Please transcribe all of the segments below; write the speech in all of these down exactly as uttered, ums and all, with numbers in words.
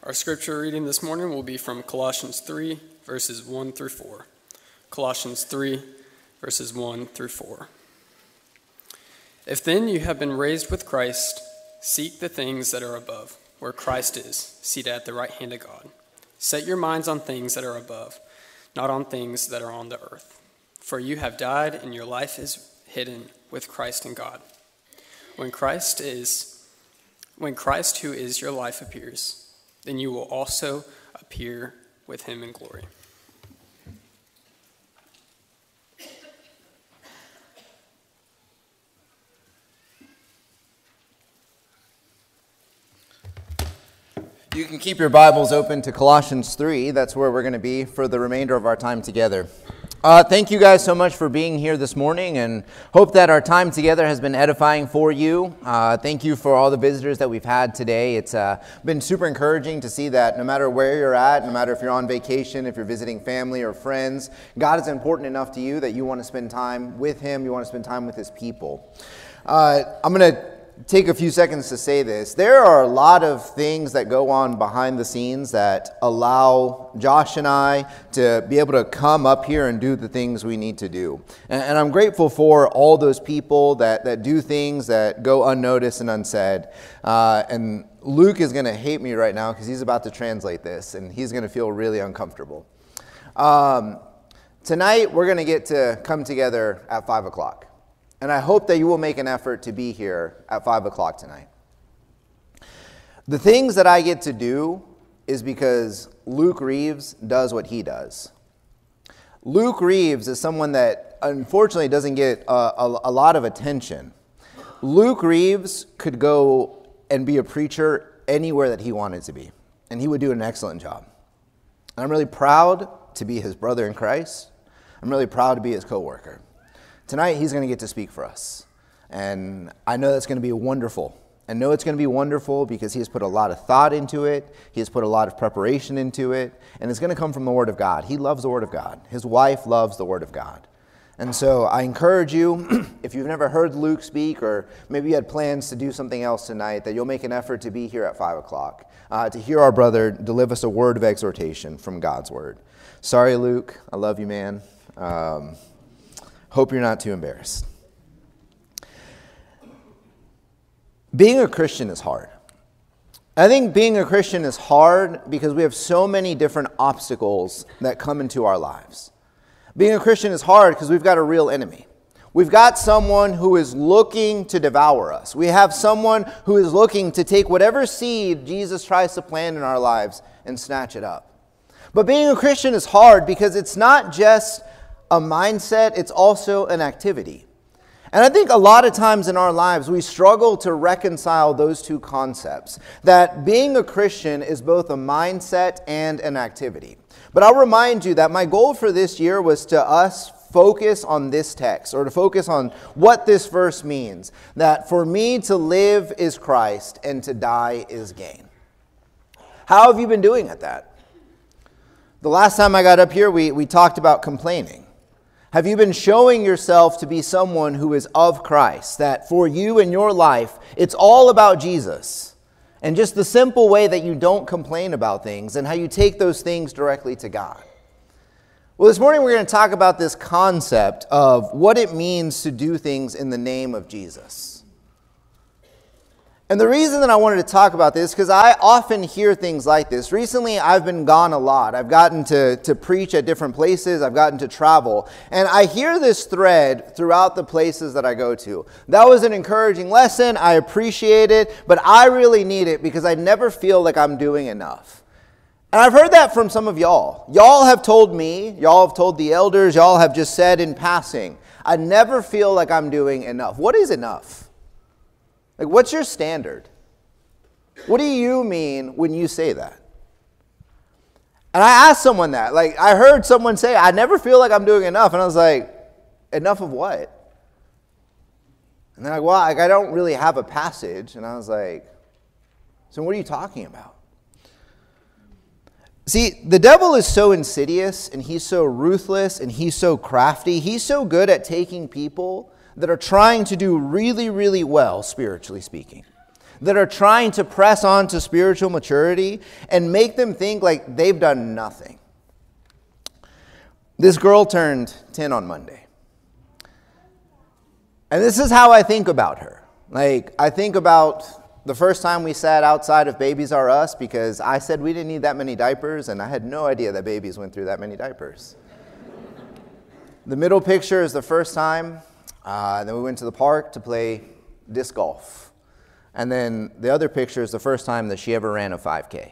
Our scripture reading this morning will be from Colossians three, verses one through four. Colossians three, verses one through four. If then you have been raised with Christ, seek the things that are above, where Christ is, seated at the right hand of God. Set your minds on things that are above, not on things that are on the earth. For you have died, and your life is hidden with Christ in God. When Christ is, when Christ, who is your life, appears, then you will also appear with him in glory. You can keep your Bibles open to Colossians three. That's where we're going to be for the remainder of our time together. Uh, thank you guys so much for being here this morning, and hope that our time together has been edifying for you. Uh, thank you for all the visitors that we've had today. It's uh, been super encouraging to see that no matter where you're at, no matter if you're on vacation, if you're visiting family or friends, God is important enough to you that you want to spend time with Him, you want to spend time with His people. Uh, I'm going to take a few seconds to say this. There are a lot of things that go on behind the scenes that allow Josh and I to be able to come up here and do the things we need to do. And, and I'm grateful for all those people that, that do things that go unnoticed and unsaid. Uh, and Luke is going to hate me right now because he's about to translate this, and he's going to feel really uncomfortable. Um, tonight, we're going to get to come together at five o'clock. And I hope that you will make an effort to be here at five o'clock tonight. The things that I get to do is because Luke Reeves does what he does. Luke Reeves is someone that unfortunately doesn't get a, a, a lot of attention. Luke Reeves could go and be a preacher anywhere that he wanted to be, and he would do an excellent job. And I'm really proud to be his brother in Christ. I'm really proud to be his co-worker. Tonight, he's going to get to speak for us, and I know that's going to be wonderful. I know it's going to be wonderful because he has put a lot of thought into it, he has put a lot of preparation into it, and it's going to come from the Word of God. He loves the Word of God. His wife loves the Word of God. And so I encourage you, if you've never heard Luke speak, or maybe you had plans to do something else tonight, that you'll make an effort to be here at five o'clock, uh, to hear our brother deliver us a word of exhortation from God's Word. Sorry, Luke. I love you, man. Um... Hope you're not too embarrassed. Being a Christian is hard. I think being a Christian is hard because we have so many different obstacles that come into our lives. Being a Christian is hard because we've got a real enemy. We've got someone who is looking to devour us. We have someone who is looking to take whatever seed Jesus tries to plant in our lives and snatch it up. But being a Christian is hard because it's not just a mindset, it's also an activity. And I think a lot of times in our lives, we struggle to reconcile those two concepts, that being a Christian is both a mindset and an activity. But I'll remind you that my goal for this year was to us focus on this text, or to focus on what this verse means, that for me to live is Christ and to die is gain. How have you been doing at that? The last time I got up here, we, we talked about complaining. Have you been showing yourself to be someone who is of Christ, that for you in your life, it's all about Jesus, and just the simple way that you don't complain about things and how you take those things directly to God? Well, this morning we're going to talk about this concept of what it means to do things in the name of Jesus. And the reason that I wanted to talk about this is because I often hear things like this. Recently, I've been gone a lot. I've gotten to, to preach at different places. I've gotten to travel. And I hear this thread throughout the places that I go to. That was an encouraging lesson. I appreciate it. But I really need it because I never feel like I'm doing enough. And I've heard that from some of y'all. Y'all have told me, y'all have told the elders, y'all have just said in passing, I never feel like I'm doing enough. What is enough? Like, what's your standard? What do you mean when you say that? And I asked someone that. Like, I heard someone say, I never feel like I'm doing enough. And I was like, enough of what? And they're like, well, like, I don't really have a passage. And I was like, so what are you talking about? See, the devil is so insidious, and he's so ruthless, and he's so crafty. He's so good at taking people that are trying to do really, really well, spiritually speaking. that are trying to press on to spiritual maturity and make them think like they've done nothing. This girl turned ten on Monday. And this is how I think about her. Like, I think about the first time we sat outside of Babies R Us because I said we didn't need that many diapers, and I had no idea that babies went through that many diapers. The middle picture is the first time. Uh, then we went to the park to play disc golf. And then the other picture is the first time that she ever ran a five K.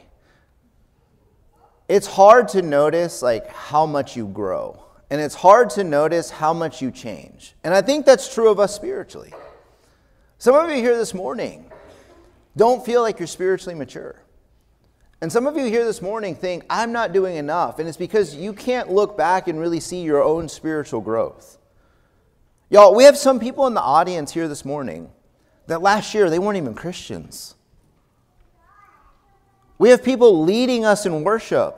It's hard to notice like how much you grow. And it's hard to notice how much you change. And I think that's true of us spiritually. Some of you here this morning don't feel like you're spiritually mature. And some of you here this morning think, I'm not doing enough. And it's because you can't look back and really see your own spiritual growth. Y'all, we have some people in the audience here this morning that last year they weren't even Christians. We have people leading us in worship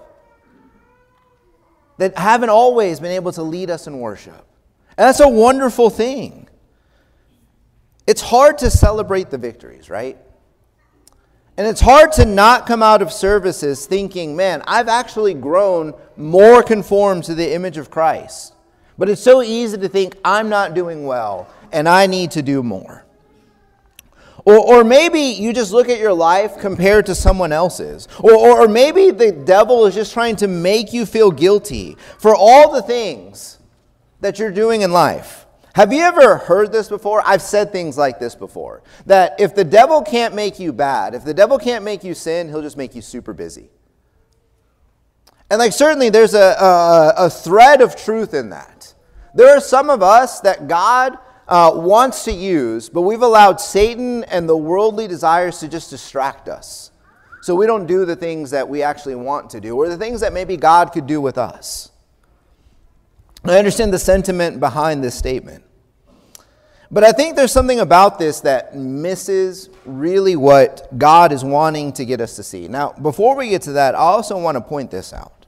that haven't always been able to lead us in worship. And that's a wonderful thing. It's hard to celebrate the victories, right? And it's hard to not come out of services thinking, man, I've actually grown more conformed to the image of Christ. But it's so easy to think, I'm not doing well, and I need to do more. Or, or maybe you just look at your life compared to someone else's. Or, or, or maybe the devil is just trying to make you feel guilty for all the things that you're doing in life. Have you ever heard this before? I've said things like this before. That if the devil can't make you bad, if the devil can't make you sin, he'll just make you super busy. And like certainly there's a, a, a thread of truth in that. There are some of us that God Uh, wants to use, but we've allowed Satan and the worldly desires to just distract us. So we don't do the things that we actually want to do, or the things that maybe God could do with us. I understand the sentiment behind this statement. But I think there's something about this that misses really what God is wanting to get us to see. Now, before we get to that, I also want to point this out.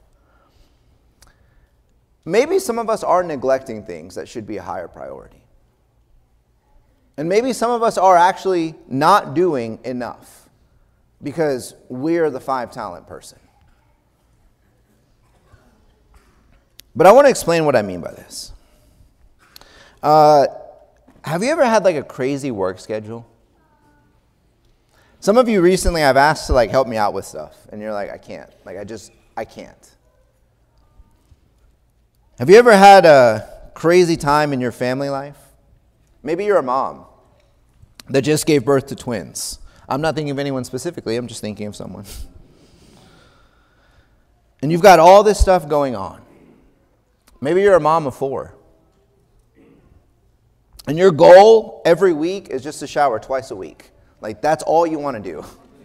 Maybe some of us are neglecting things that should be a higher priority. And maybe some of us are actually not doing enough because we're the five talent person. But I want to explain what I mean by this. Uh, have you ever had like a crazy work schedule? Some of you recently I've asked to like help me out with stuff, and you're like, I can't. Like I just, I can't. Have you ever had a crazy time in your family life? Maybe you're a mom that just gave birth to twins. I'm not thinking of anyone specifically, I'm just thinking of someone. And you've got all this stuff going on. Maybe you're a mom of four. And your goal every week is just to shower twice a week. Like that's all you want to do.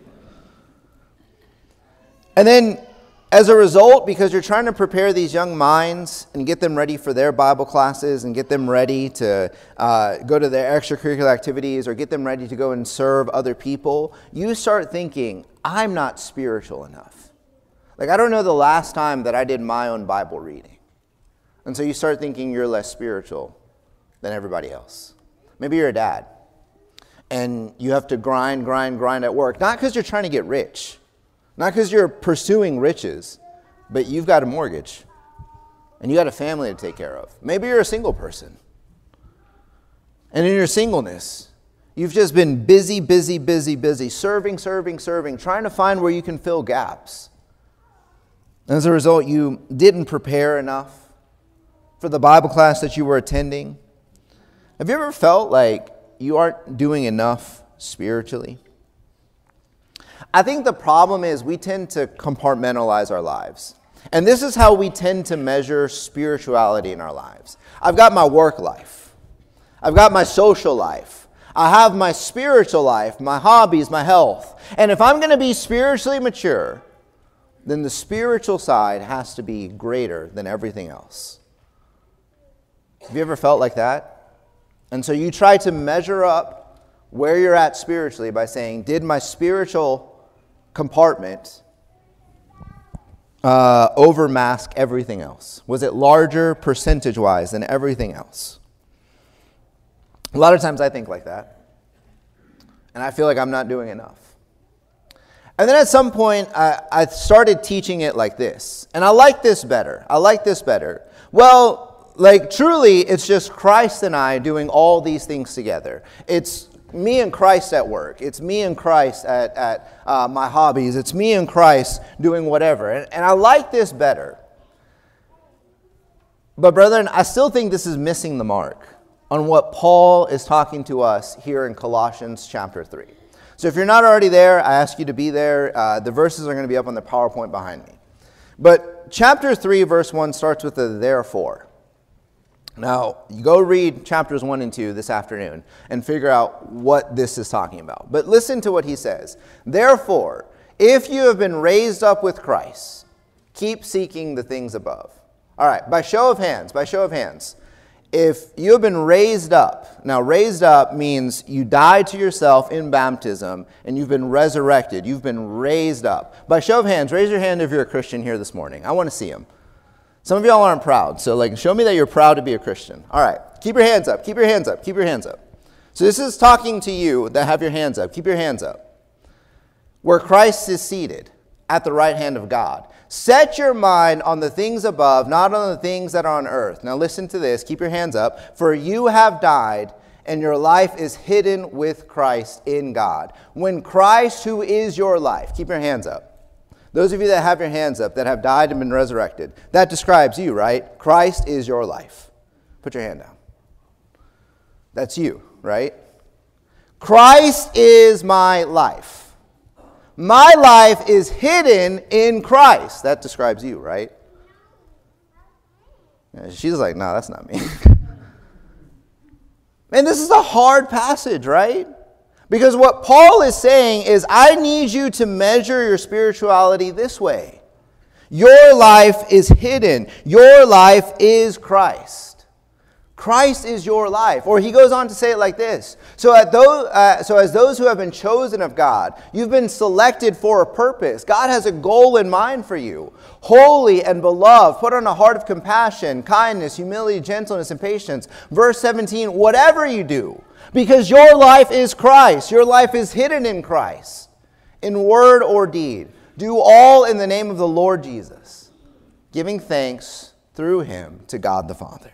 And then as a result, because you're trying to prepare these young minds and get them ready for their Bible classes and get them ready to uh, go to their extracurricular activities or get them ready to go and serve other people, you start thinking, I'm not spiritual enough. Like, I don't know the last time that I did my own Bible reading. And so you start thinking you're less spiritual than everybody else. Maybe you're a dad and you have to grind, grind, grind at work, not because you're trying to get rich. Not because you're pursuing riches, but you've got a mortgage and you got a family to take care of. Maybe you're a single person. And in your singleness, you've just been busy, busy, busy, busy, serving, serving, serving, trying to find where you can fill gaps. As a result, you didn't prepare enough for the Bible class that you were attending. Have you ever felt like you aren't doing enough spiritually? I think the problem is we tend to compartmentalize our lives. And this is how we tend to measure spirituality in our lives. I've got my work life. I've got my social life. I have my spiritual life, my hobbies, my health. And if I'm going to be spiritually mature, then the spiritual side has to be greater than everything else. Have you ever felt like that? And so you try to measure up where you're at spiritually by saying, did my spiritual compartment uh, overmask everything else? Was it larger percentage-wise than everything else? A lot of times I think like that. and I feel like I'm not doing enough. And then at some point, I, I started teaching it like this. And I like this better. I like this better. Well, like truly, it's just Christ and I doing all these things together. It's me and Christ at work. It's me and Christ at, at uh, my hobbies. It's me and Christ doing whatever. And, and I like this better. But brethren, I still think this is missing the mark on what Paul is talking to us here in Colossians chapter three. So if you're not already there, I ask you to be there. Uh, the verses are going to be up on the PowerPoint behind me. But chapter three, verse one starts with the therefore. Now, you go read chapters one and two this afternoon and figure out what this is talking about. But listen to what he says. Therefore, if you have been raised up with Christ, keep seeking the things above. All right, by show of hands, by show of hands. If you have been raised up, now raised up means you died to yourself in baptism and you've been resurrected. You've been raised up. By show of hands, raise your hand if you're a Christian here this morning. I want to see them. Some of y'all aren't proud, so like show me that you're proud to be a Christian. All right, keep your hands up, keep your hands up, keep your hands up. So this is talking to you that have your hands up. Keep your hands up. Where Christ is seated at the right hand of God. Set your mind on the things above, not on the things that are on earth. Now listen to this. Keep your hands up. For you have died, and your life is hidden with Christ in God. When Christ, who is your life, keep your hands up. Those of you that have your hands up, that have died and been resurrected, that describes you, right? Christ is your life. Put your hand down. That's you, right? Christ is my life. My life is hidden in Christ. That describes you, right? She's like, no, that's not me. And this is a hard passage, right? Because what Paul is saying is, I need you to measure your spirituality this way. Your life is hidden. Your life is Christ. Christ is your life. Or he goes on to say it like this. So, at those, uh, so as those who have been chosen of God, you've been selected for a purpose. God has a goal in mind for you. Holy and beloved, put on a heart of compassion, kindness, humility, gentleness, and patience. Verse seventeen, whatever you do, because your life is Christ. Your life is hidden in Christ. In word or deed, do all in the name of the Lord Jesus, giving thanks through him to God the Father.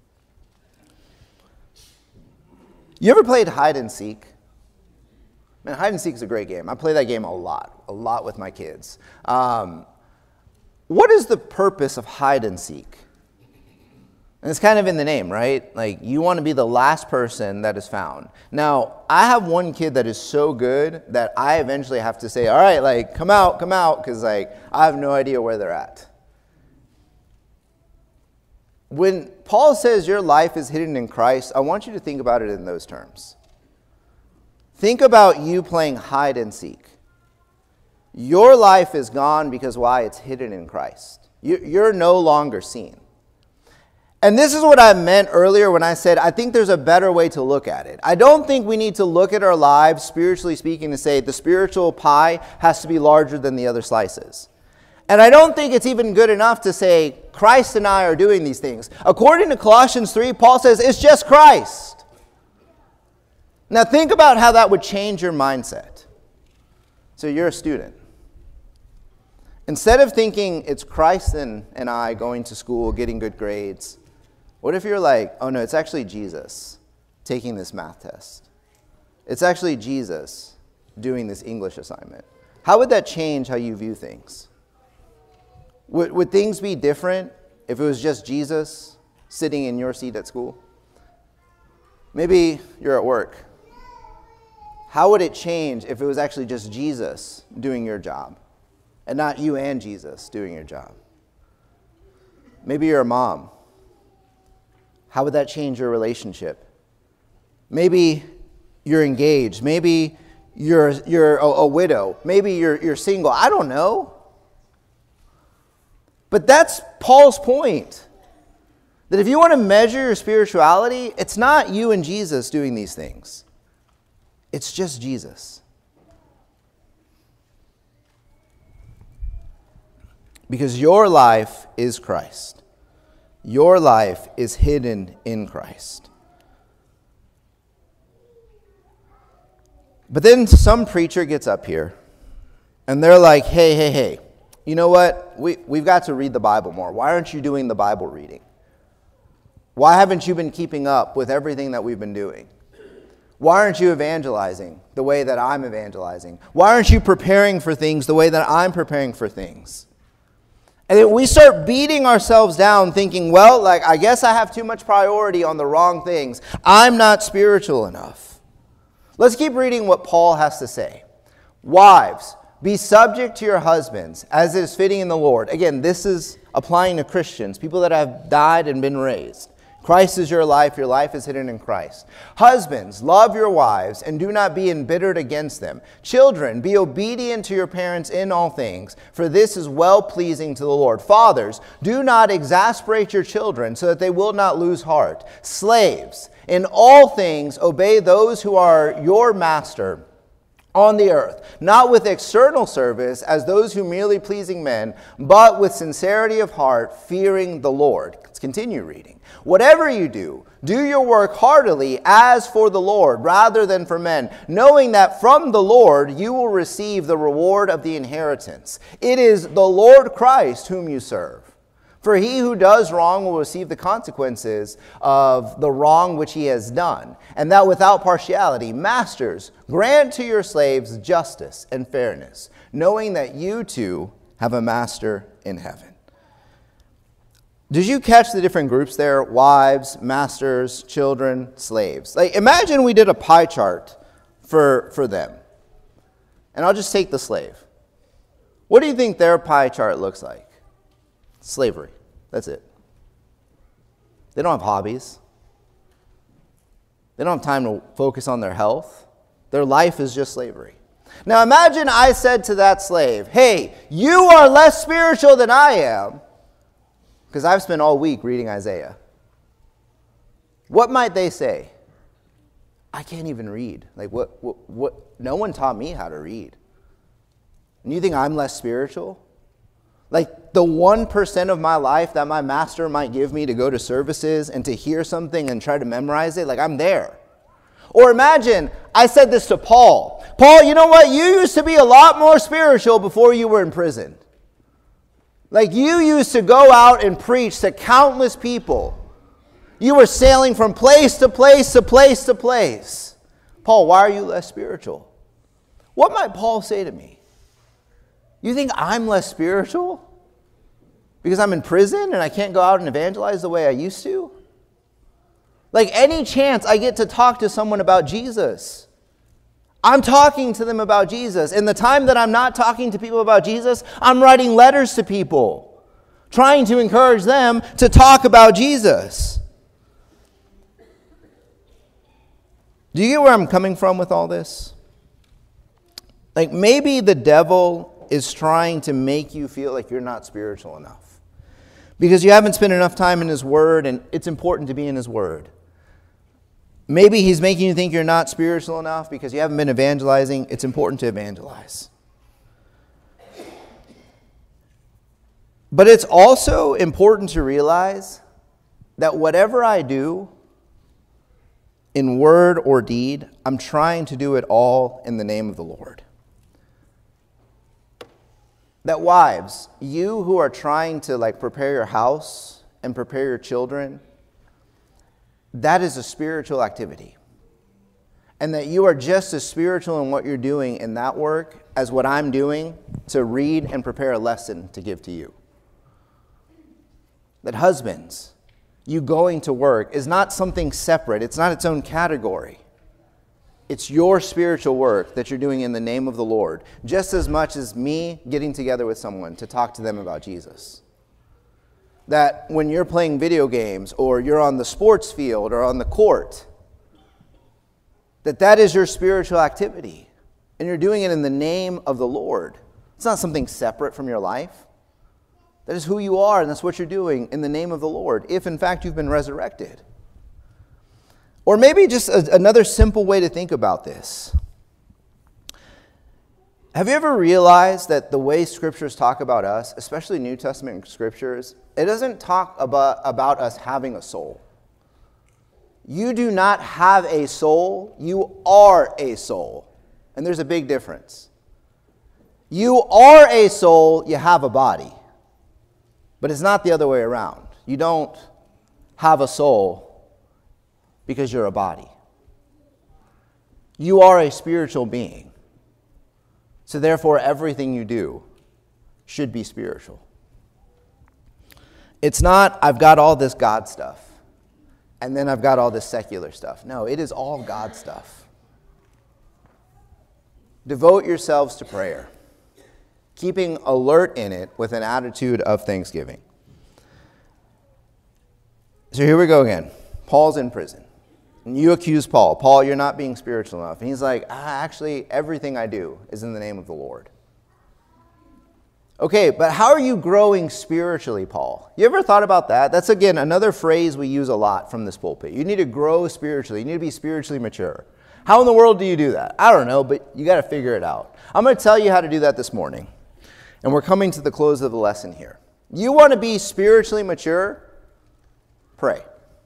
You ever played hide and seek? Man, hide and seek is a great game. I play that game a lot, a lot with my kids. Um, what is the purpose of hide and seek? And it's kind of in the name, right? Like, you want to be the last person that is found. Now, I have one kid that is so good that I eventually have to say, all right, like, come out, come out, because, like, I have no idea where they're at. When Paul says your life is hidden in Christ, I want you to think about it in those terms. Think about you playing hide and seek. Your life is gone because why? It's hidden in Christ. You're no longer seen. And this is what I meant earlier when I said I think there's a better way to look at it. I don't think we need to look at our lives, spiritually speaking, to say the spiritual pie has to be larger than the other slices. And I don't think it's even good enough to say Christ and I are doing these things. According to Colossians three, Paul says it's just Christ. Now think about how that would change your mindset. So you're a student. Instead of thinking it's Christ and, and I going to school, getting good grades, what if you're like, oh no, it's actually Jesus taking this math test. It's actually Jesus doing this English assignment. How would that change how you view things? Would, would things be different if it was just Jesus sitting in your seat at school? Maybe you're at work. How would it change if it was actually just Jesus doing your job and not you and Jesus doing your job? Maybe you're a mom. How would that change your relationship? Maybe you're engaged. Maybe you're, you're a, a widow. Maybe you're, you're single. I don't know. But that's Paul's point. That if you want to measure your spirituality, it's not you and Jesus doing these things. It's just Jesus. Because your life is Christ. Your life is hidden in Christ. But then some preacher gets up here, and they're like, hey, hey, hey, you know what? We, we've got to read the Bible more. Why aren't you doing the Bible reading? Why haven't you been keeping up with everything that we've been doing? Why aren't you evangelizing the way that I'm evangelizing? Why aren't you preparing for things the way that I'm preparing for things? And then we start beating ourselves down thinking, well, like, I guess I have too much priority on the wrong things. I'm not spiritual enough. Let's keep reading what Paul has to say. Wives, be subject to your husbands, as it is fitting in the Lord. Again, this is applying to Christians, people that have died and been raised. Christ is your life. Your life is hidden in Christ. Husbands, love your wives and do not be embittered against them. Children, be obedient to your parents in all things, for this is well-pleasing to the Lord. Fathers, do not exasperate your children so that they will not lose heart. Slaves, in all things obey those who are your master on the earth, not with external service as those who merely pleasing men, but with sincerity of heart, fearing the Lord. Let's continue reading. Whatever you do, do your work heartily as for the Lord, rather than for men, knowing that from the Lord you will receive the reward of the inheritance. It is the Lord Christ whom you serve. For he who does wrong will receive the consequences of the wrong which he has done, and that without partiality. Masters, grant to your slaves justice and fairness, knowing that you too have a master in heaven. Did you catch the different groups there? Wives, masters, children, slaves. Like, imagine we did a pie chart for, for them. And I'll just take the slave. What do you think their pie chart looks like? Slavery. That's it. They don't have hobbies. They don't have time to focus on their health. Their life is just slavery. Now imagine I said to that slave, hey, you are less spiritual than I am, because I've spent all week reading Isaiah. What might they say? I can't even read. Like, what, what, what? No one taught me how to read. And you think I'm less spiritual? Like, the one percent of my life that my master might give me to go to services and to hear something and try to memorize it, like, I'm there. Or imagine, I said this to Paul. Paul, you know what? You used to be a lot more spiritual before you were in prison. Like, you used to go out and preach to countless people. You were sailing from place to place to place to place. Paul, why are you less spiritual? What might Paul say to me? You think I'm less spiritual because I'm in prison and I can't go out and evangelize the way I used to? Like, any chance I get to talk to someone about Jesus, I'm talking to them about Jesus. In the time that I'm not talking to people about Jesus, I'm writing letters to people, trying to encourage them to talk about Jesus. Do you get where I'm coming from with all this? Like, maybe the devil is trying to make you feel like you're not spiritual enough because you haven't spent enough time in his word, and it's important to be in his word. Maybe he's making you think you're not spiritual enough because you haven't been evangelizing. It's important to evangelize. But it's also important to realize that whatever I do in word or deed, I'm trying to do it all in the name of the Lord. That wives, you who are trying to like prepare your house and prepare your children, that is a spiritual activity. And that you are just as spiritual in what you're doing in that work as what I'm doing to read and prepare a lesson to give to you. That husbands, you going to work is not something separate. It's not its own category. It's your spiritual work that you're doing in the name of the Lord, just as much as me getting together with someone to talk to them about Jesus. That when you're playing video games or you're on the sports field or on the court, that that is your spiritual activity. And you're doing it in the name of the Lord. It's not something separate from your life. That is who you are, and that's what you're doing in the name of the Lord, if in fact you've been resurrected. Or maybe just a, another simple way to think about this. Have you ever realized that the way scriptures talk about us, especially New Testament scriptures, it doesn't talk about, about us having a soul. You do not have a soul. You are a soul. And there's a big difference. You are a soul, you have a body. But it's not the other way around. You don't have a soul because you're a body. You are a spiritual being. So therefore, everything you do should be spiritual. It's not, I've got all this God stuff, and then I've got all this secular stuff. No, it is all God stuff. Devote yourselves to prayer, keeping alert in it with an attitude of thanksgiving. So here we go again. Paul's in prison. And you accuse Paul. Paul, you're not being spiritual enough. And he's like, ah, actually, everything I do is in the name of the Lord. Okay, but how are you growing spiritually, Paul? You ever thought about that? That's, again, another phrase we use a lot from this pulpit. You need to grow spiritually. You need to be spiritually mature. How in the world do you do that? I don't know, but you got to figure it out. I'm going to tell you how to do that this morning. And we're coming to the close of the lesson here. You want to be spiritually mature? Pray.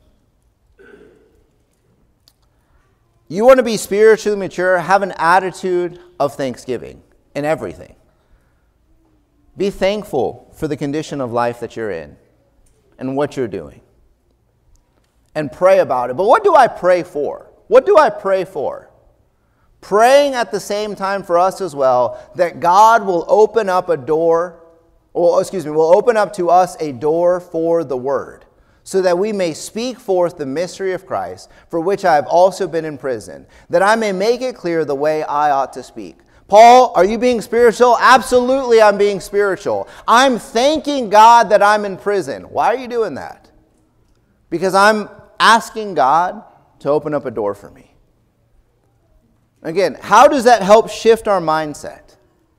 You want to be spiritually mature? Have an attitude of thanksgiving in everything. Be thankful for the condition of life that you're in and what you're doing. And pray about it. But what do I pray for? What do I pray for? Praying at the same time for us as well that God will open up a door, or excuse me, will open up to us a door for the Word, so that we may speak forth the mystery of Christ, for which I have also been in prison, that I may make it clear the way I ought to speak. Paul, are you being spiritual? Absolutely, I'm being spiritual. I'm thanking God that I'm in prison. Why are you doing that? Because I'm asking God to open up a door for me. Again, how does that help shift our mindset?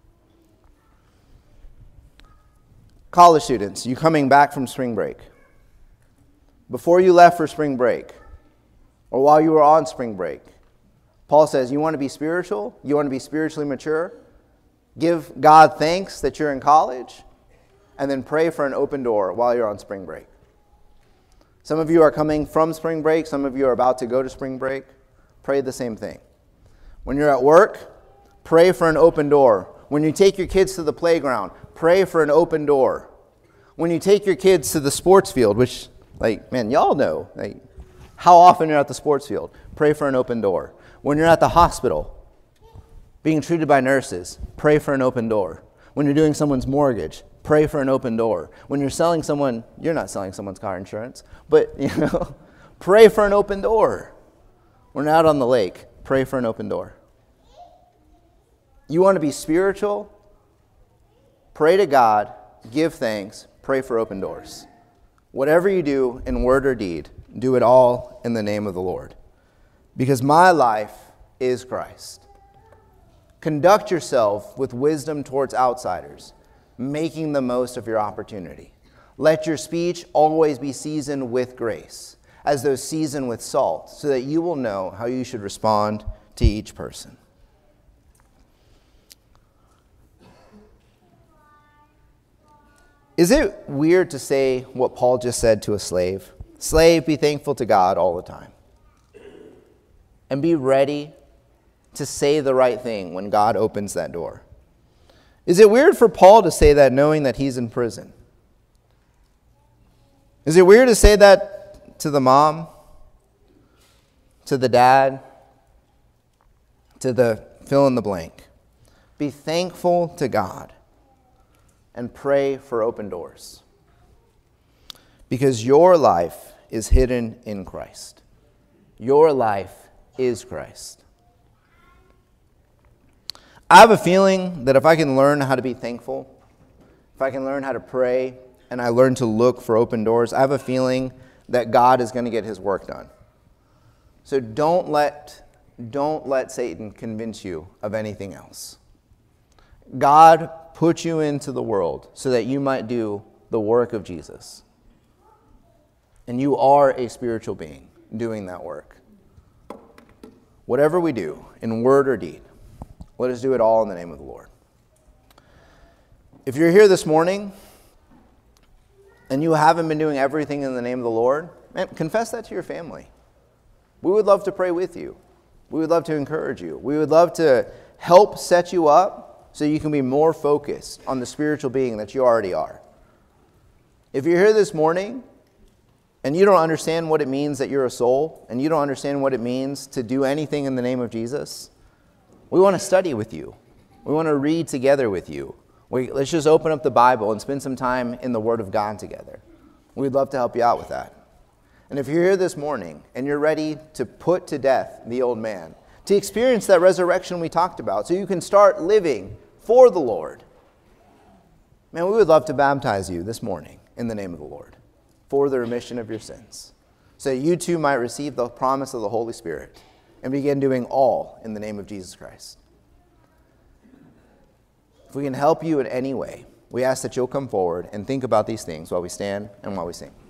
College students, you coming back from spring break. Before you left for spring break, or while you were on spring break, Paul says, you want to be spiritual? You want to be spiritually mature? Give God thanks that you're in college, and then pray for an open door while you're on spring break. Some of you are coming from spring break. Some of you are about to go to spring break. Pray the same thing. When you're at work, pray for an open door. When you take your kids to the playground, pray for an open door. When you take your kids to the sports field, which, like, man, y'all know, like, how often you're at the sports field, pray for an open door. When you're at the hospital, being treated by nurses, pray for an open door. When you're doing someone's mortgage, pray for an open door. When you're selling someone, you're not selling someone's car insurance, but, you know, pray for an open door. When you're out on the lake, pray for an open door. You want to be spiritual? Pray to God, give thanks, pray for open doors. Whatever you do in word or deed, do it all in the name of the Lord. Because my life is Christ. Conduct yourself with wisdom towards outsiders, making the most of your opportunity. Let your speech always be seasoned with grace, as though seasoned with salt, so that you will know how you should respond to each person. Is it weird to say what Paul just said to a slave? Slave, be thankful to God all the time. And be ready to say the right thing when God opens that door. Is it weird for Paul to say that knowing that he's in prison? Is it weird to say that to the mom, to the dad, to the fill in the blank? Be thankful to God and pray for open doors. Because your life is hidden in Christ. Your life is Christ. I have a feeling that if I can learn how to be thankful, if I can learn how to pray, and I learn to look for open doors, I have a feeling that God is going to get his work done. So don't let, don't let Satan convince you of anything else. God put you into the world so that you might do the work of Jesus. And you are a spiritual being doing that work. Whatever we do, in word or deed, let us do it all in the name of the Lord. If you're here this morning and you haven't been doing everything in the name of the Lord, man, confess that to your family. We would love to pray with you. We would love to encourage you. We would love to help set you up so you can be more focused on the spiritual being that you already are. If you're here this morning and you don't understand what it means that you're a soul, and you don't understand what it means to do anything in the name of Jesus, we want to study with you. We want to read together with you. We, let's just open up the Bible and spend some time in the Word of God together. We'd love to help you out with that. And if you're here this morning and you're ready to put to death the old man, to experience that resurrection we talked about so you can start living for the Lord, man, we would love to baptize you this morning in the name of the Lord for the remission of your sins, so that you too might receive the promise of the Holy Spirit and begin doing all in the name of Jesus Christ. If we can help you in any way, we ask that you'll come forward and think about these things while we stand and while we sing.